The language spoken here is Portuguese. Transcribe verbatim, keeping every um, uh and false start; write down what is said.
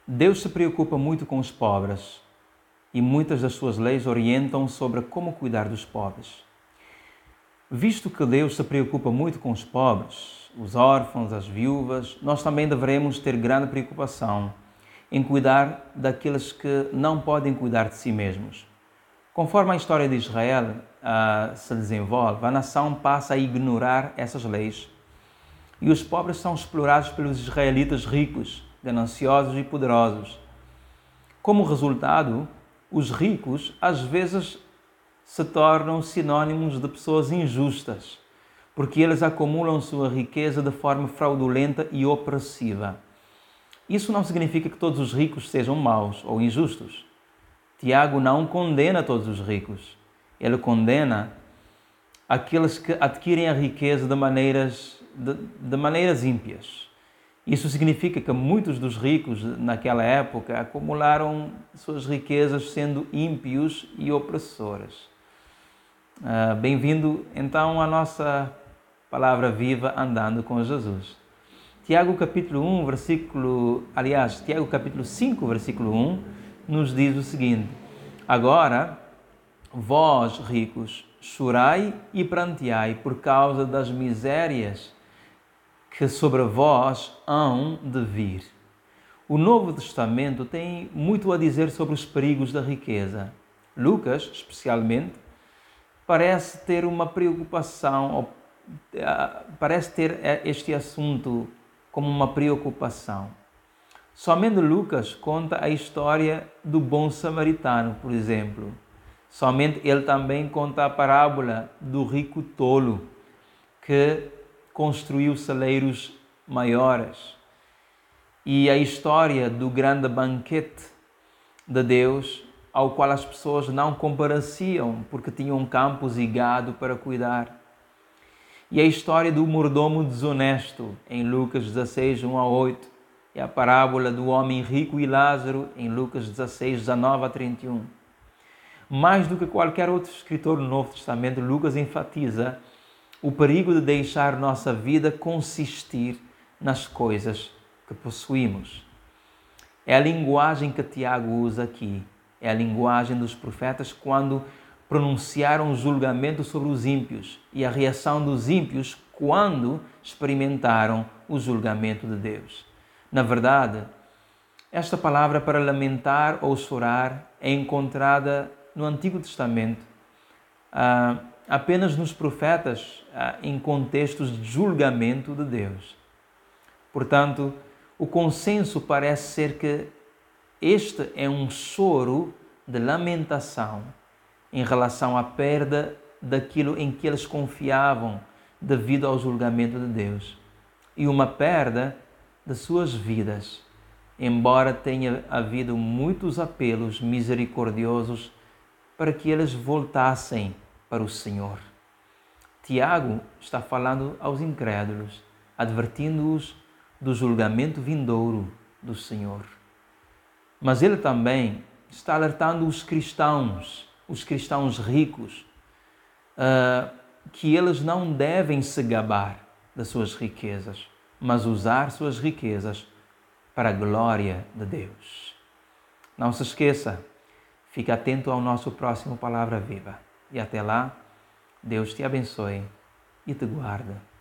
Deus se preocupa muito com os pobres e muitas das suas leis orientam sobre como cuidar dos pobres. Visto que Deus se preocupa muito com os pobres, os órfãos, as viúvas, nós também devemos ter grande preocupação em cuidar daqueles que não podem cuidar de si mesmos. Conforme a história de Israel uh, se desenvolve, a nação passa a ignorar essas leis e os pobres são explorados pelos israelitas ricos, gananciosos e poderosos. Como resultado, os ricos às vezes se tornam sinônimos de pessoas injustas, porque eles acumulam sua riqueza de forma fraudulenta e opressiva. Isso não significa que todos os ricos sejam maus ou injustos. Tiago não condena todos os ricos. Ele condena aqueles que adquirem a riqueza de maneiras, de, de maneiras ímpias. Isso significa que muitos dos ricos naquela época acumularam suas riquezas sendo ímpios e opressores. Uh, bem-vindo então à nossa palavra viva andando com Jesus. Tiago capítulo um, versículo, aliás, Tiago capítulo cinco, versículo um, nos diz o seguinte: agora, vós ricos, chorai e pranteai por causa das misérias que sobre vós hão de vir. O Novo Testamento tem muito a dizer sobre os perigos da riqueza. Lucas, especialmente, parece ter uma preocupação, parece ter este assunto como uma preocupação. Somente Lucas conta a história do bom samaritano, por exemplo. Somente ele também conta a parábola do rico tolo, que construiu celeiros maiores. E a história do grande banquete de Deus, ao qual as pessoas não compareciam, porque tinham campos e gado para cuidar. E a história do mordomo desonesto, em Lucas dezasseis, um a oito. E a parábola do homem rico e Lázaro, em Lucas dezasseis, dezenove a trinta e um. Mais do que qualquer outro escritor do Novo Testamento, Lucas enfatiza o perigo de deixar nossa vida consistir nas coisas que possuímos. É a linguagem que Tiago usa aqui. É a linguagem dos profetas quando pronunciaram julgamento sobre os ímpios e a reação dos ímpios quando experimentaram o julgamento de Deus. Na verdade, esta palavra para lamentar ou chorar é encontrada no Antigo Testamento, ah, apenas nos profetas, ah, em contextos de julgamento de Deus. Portanto, o consenso parece ser que este é um choro de lamentação em relação à perda daquilo em que eles confiavam devido ao julgamento de Deus e uma perda de suas vidas, embora tenha havido muitos apelos misericordiosos para que eles voltassem para o Senhor. Tiago está falando aos incrédulos, advertindo-os do julgamento vindouro do Senhor. Mas ele também está alertando os cristãos, os cristãos ricos, uh, que eles não devem se gabar das suas riquezas, mas usar suas riquezas para a glória de Deus. Não se esqueça, fique atento ao nosso próximo Palavra Viva. E até lá, Deus te abençoe e te guarde.